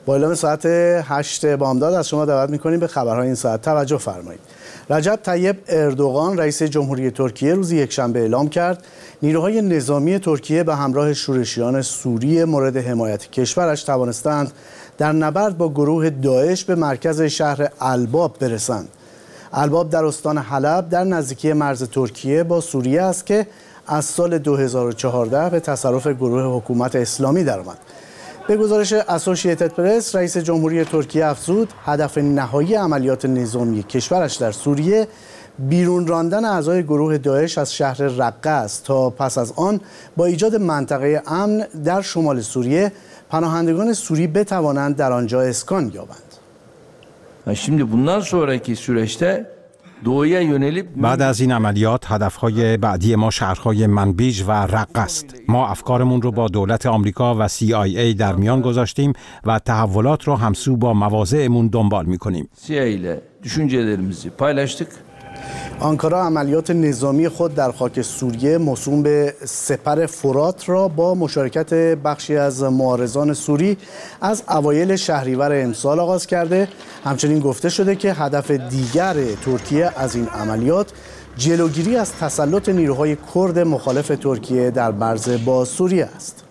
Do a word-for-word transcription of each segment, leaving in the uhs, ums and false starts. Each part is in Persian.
با اعلام ساعت هشت بامداد از شما دعوت می‌کنیم به خبرهای این ساعت توجه فرمایید. رجب طیب اردوغان رئیس جمهوری ترکیه روز یکشنبه اعلام کرد نیروهای نظامی ترکیه به همراه شورشیان سوری مورد حمایت کشورش توانستند در نبرد با گروه داعش به مرکز شهر الباب برسند. الباب در استان حلب در نزدیکی مرز ترکیه با سوریه است که از سال دو هزار و چهارده به تصرف گروه حکومت اسلامی درآمد. به گزارش اسوسییتد پرس، رئیس جمهوری ترکیه افزود هدف نهایی عملیات نظامی کشورش در سوریه بیرون راندن اعضای گروه داعش از شهر رقه است تا پس از آن با ایجاد منطقه امن در شمال سوریه پناهندگان سوری بتوانند در آنجا اسکان یابند. Şimdi bundan sonraki süreçte doğuya yönelip بعد از این عملیات هدفهای بعدی ما شهرهای منبیج و رقه است. ما افکارمون رو با دولت آمریکا و سی آی ای در میان گذاشتیم و تحولات رو همسو با مواضعمون دنبال میکنیم. سی آی ای ile düşüncelerimizi paylaştık. آنکارا عملیات نظامی خود در خاک سوریه موسوم به سپر فرات را با مشارکت بخشی از معارضان سوری از اوایل شهریور امسال آغاز کرده. همچنین گفته شده که هدف دیگر ترکیه از این عملیات جلوگیری از تسلط نیروهای کرد مخالف ترکیه در مرز با سوریه است.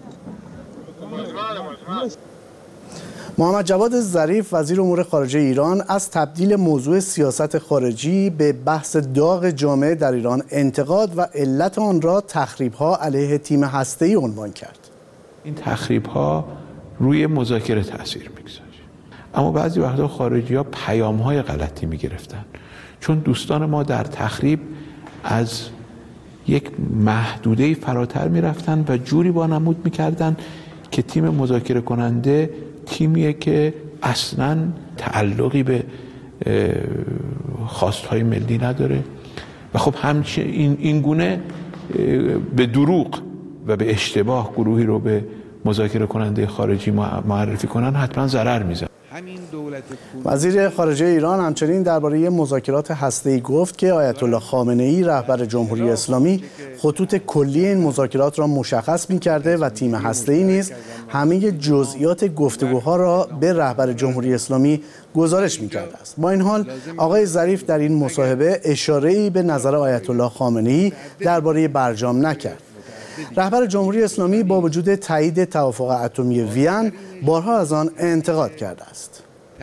محمد جواد ظریف وزیر امور خارجه ایران از تبدیل موضوع سیاست خارجی به بحث داغ جامعه در ایران انتقاد و علت آن را تخریب‌ها علیه تیم هسته‌ای عنوان کرد. این تخریب‌ها روی مذاکره تاثیر می‌گذاره، اما بعضی وقتا خارجی‌ها پیام‌های غلطی می‌گرفتن، چون دوستان ما در تخریب از یک محدوده فراتر می‌رفتن و جوری وانمود می‌کردن که تیم مذاکره کننده تیمیه که اصلاً تعلقی به خواستهای ملی نداره و خب همچنین این, این گونه به دروغ و به اشتباه گروهی رو به مذاکره کننده خارجی معرفی کنن حتما ضرر میزنه. وزیر خارجه ایران همچنین درباره مذاکرات هسته‌ای گفت که آیت الله خامنه‌ای رهبر جمهوری اسلامی خطوط کلی این مذاکرات را مشخص می‌کرده و تیم هسته‌ای نیز همه جزئیات گفتگوها را به رهبر جمهوری اسلامی گزارش می‌کرده است. با این حال آقای ظریف در این مصاحبه اشاره‌ای به نظر آیت الله خامنه‌ای درباره برجام نکرد. رهبر جمهوری اسلامی با وجود تایید توافق اتمی وین بارها از آن انتقاد کرده است.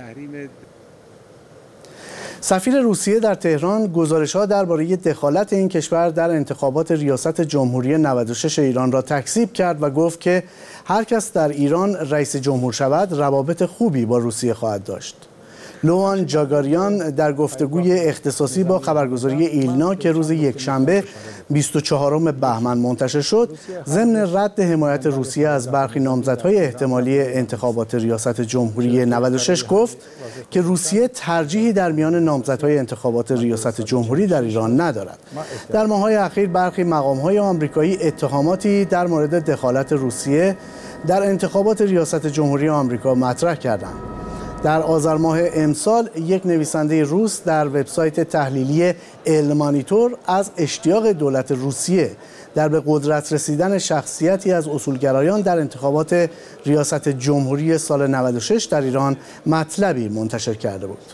سفیر روسیه در تهران گزارش‌ها درباره دخالت این کشور در انتخابات ریاست جمهوری نود و شش ایران را تکذیب کرد و گفت که هر کس در ایران رئیس جمهور شود روابط خوبی با روسیه خواهد داشت. لوان جاگاریان در گفتگوی اختصاصی با خبرگزاری ایلنا که روز یکشنبه بیست و چهارم بهمن منتشر شد، ضمن رد حمایت روسیه از برخی نامزدهای احتمالی انتخابات ریاست جمهوری نود و شش گفت که روسیه ترجیحی در میان نامزدهای انتخابات ریاست جمهوری در ایران ندارد. در ماه‌های اخیر برخی مقام‌های آمریکایی اتهاماتی در مورد دخالت روسیه در انتخابات ریاست جمهوری آمریکا مطرح کردند. در آذر ماه امسال یک نویسنده روس در وبسایت تحلیلی المانیتور از اشتیاق دولت روسیه در به قدرت رسیدن شخصیتی از اصولگرایان در انتخابات ریاست جمهوری سال نود و شش در ایران مطلبی منتشر کرده بود.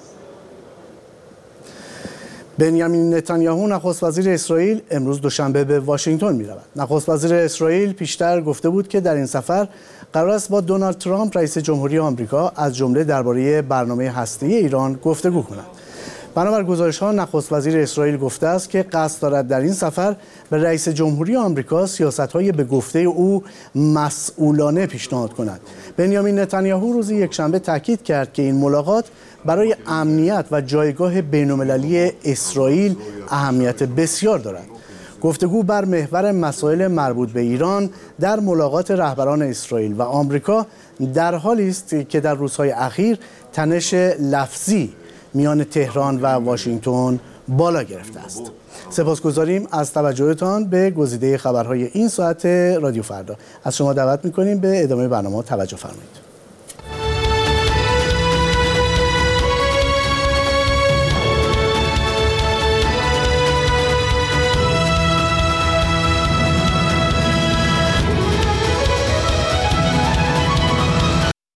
بنیامین نتانیاهو نخست وزیر اسرائیل امروز دوشنبه به واشنگتن می‌رود. نخست وزیر اسرائیل پیشتر گفته بود که در این سفر قرار است با دونالد ترامپ رئیس جمهوری آمریکا از جمله درباره برنامه هسته‌ای ایران گفتگو کند. بنابر گزارش‌ها نخست وزیر اسرائیل گفته است که قصد دارد در این سفر به رئیس جمهوری آمریکا سیاست‌های به گفته او مسئولانه پیشنهاد کند. بنیامین نتانیاهو روز یکشنبه تاکید کرد که این ملاقات برای امنیت و جایگاه بین‌المللی اسرائیل اهمیت بسیار دارد. گفتگو بر محور مسائل مربوط به ایران در ملاقات رهبران اسرائیل و آمریکا در حالی است که در روزهای اخیر تنش لفظی میان تهران و واشنگتن بالا گرفته است. سپاسگزاریم از توجهتان به گزیده خبرهای این ساعت رادیو فردا. از شما دعوت می‌کنیم به ادامه برنامه توجه فرمایید.